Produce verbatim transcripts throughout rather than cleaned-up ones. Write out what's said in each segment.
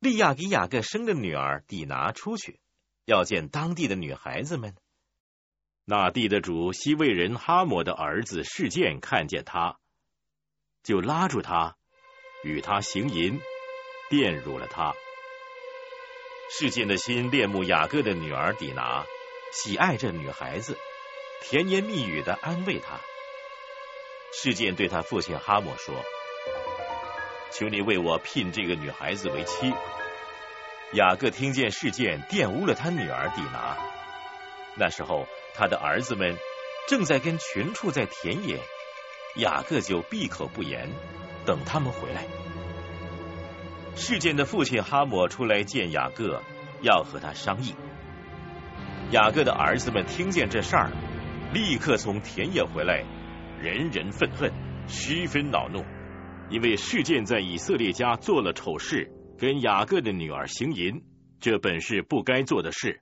利亚给雅各生的女儿底拿出去，要见当地的女孩子们。那地的主西魏人哈摩的儿子示剑看见他，就拉住他，与他行淫，玷辱了他。示剑的心恋慕雅各的女儿底拿，喜爱这女孩子，甜言蜜语地安慰她。示剑对他父亲哈摩说：求你为我聘这个女孩子为妻。雅各听见示剑玷污了他女儿底拿，那时候他的儿子们正在跟群畜在田野，雅各就闭口不言，等他们回来。示剑的父亲哈摩出来见雅各，要和他商议。雅各的儿子们听见这事儿，立刻从田野回来，人人愤恨，十分恼怒，因为示剑在以色列家做了丑事，跟雅各的女儿行淫，这本是不该做的事。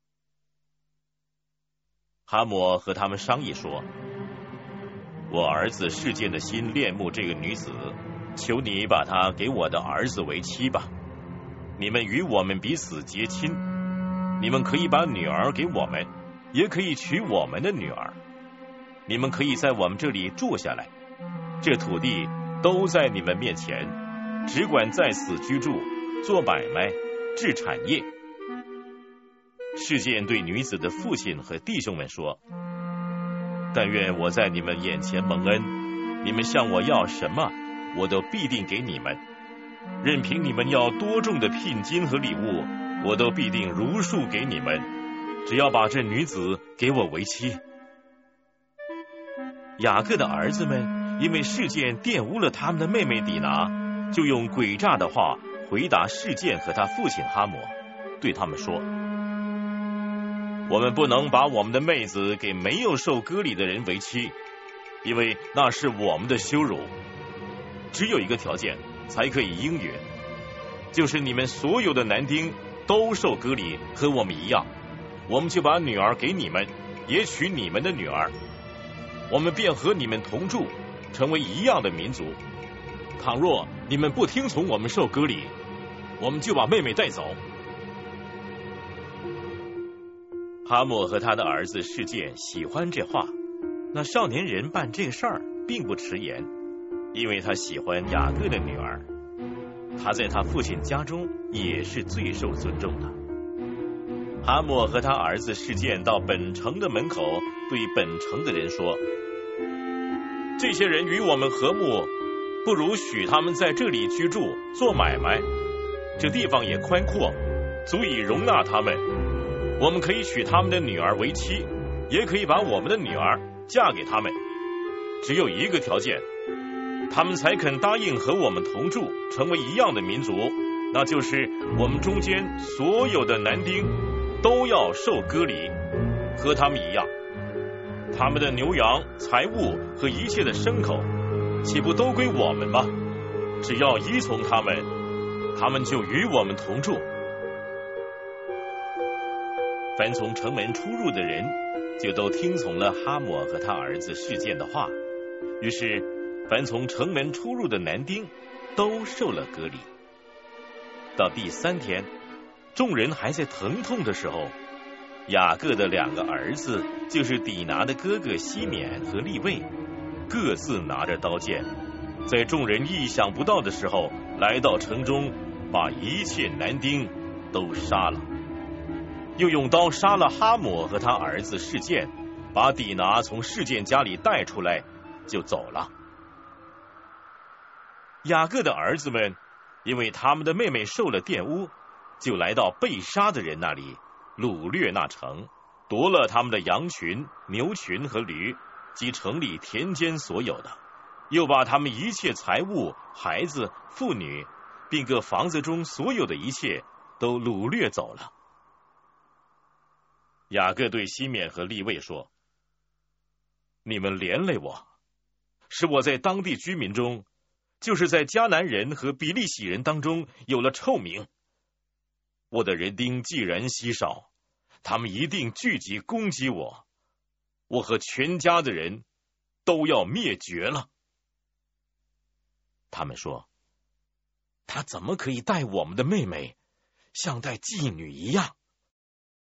哈摩和他们商议说：我儿子示剑的心恋慕这个女子，求你把她给我的儿子为妻吧。你们与我们彼此结亲，你们可以把女儿给我们，也可以娶我们的女儿。你们可以在我们这里住下来，这土地都在你们面前，只管在此居住，做买卖，治产业。示剑对女子的父亲和弟兄们说：但愿我在你们眼前蒙恩，你们向我要什么，我都必定给你们。任凭你们要多重的聘金和礼物，我都必定如数给你们，只要把这女子给我为妻。雅各的儿子们因为示剑玷污了他们的妹妹底拿，就用诡诈的话回答示剑和他父亲哈摩，对他们说：我们不能把我们的妹子给没有受割礼的人为妻，因为那是我们的羞辱。只有一个条件才可以应允，就是你们所有的男丁都受割礼，和我们一样，我们就把女儿给你们，也娶你们的女儿，我们便和你们同住，成为一样的民族。倘若你们不听从我们受割礼，我们就把妹妹带走。哈摩和他的儿子示剑喜欢这话，那少年人办这事儿并不迟延，因为他喜欢雅各的女儿，他在他父亲家中也是最受尊重的。哈摩和他儿子示剑到本城的门口，对本城的人说：这些人与我们和睦，不如许他们在这里居住，做买卖，这地方也宽阔，足以容纳他们。我们可以娶他们的女儿为妻，也可以把我们的女儿嫁给他们。只有一个条件，他们才肯答应和我们同住，成为一样的民族，那就是我们中间所有的男丁都要受割礼，和他们一样。他们的牛羊、财物和一切的牲口，岂不都归我们吗？只要依从他们，他们就与我们同住。凡从城门出入的人，就都听从了哈摩和他儿子示剑的话。于是，凡从城门出入的男丁，都受了割礼。到第三天，众人还在疼痛的时候，雅各的两个儿子，就是底拿的哥哥西缅和利未，各自拿着刀剑，在众人意想不到的时候，来到城中，把一切男丁都杀了。又用刀杀了哈摩和他儿子示剑，把底拿从示剑家里带出来，就走了。雅各的儿子们因为他们的妹妹受了玷污，就来到被杀的人那里，掳掠那城，夺了他们的羊群、牛群和驴，及城里田间所有的，又把他们一切财物、孩子、妇女，并各房子中所有的一切都掳掠走了。雅各对西缅和利未说：你们连累我，使我在当地居民中，就是在迦南人和比利洗人当中有了臭名。我的人丁既然稀少，他们一定聚集攻击我，我和全家的人都要灭绝了。他们说： 他怎么可以待我们的妹妹像待妓女一样？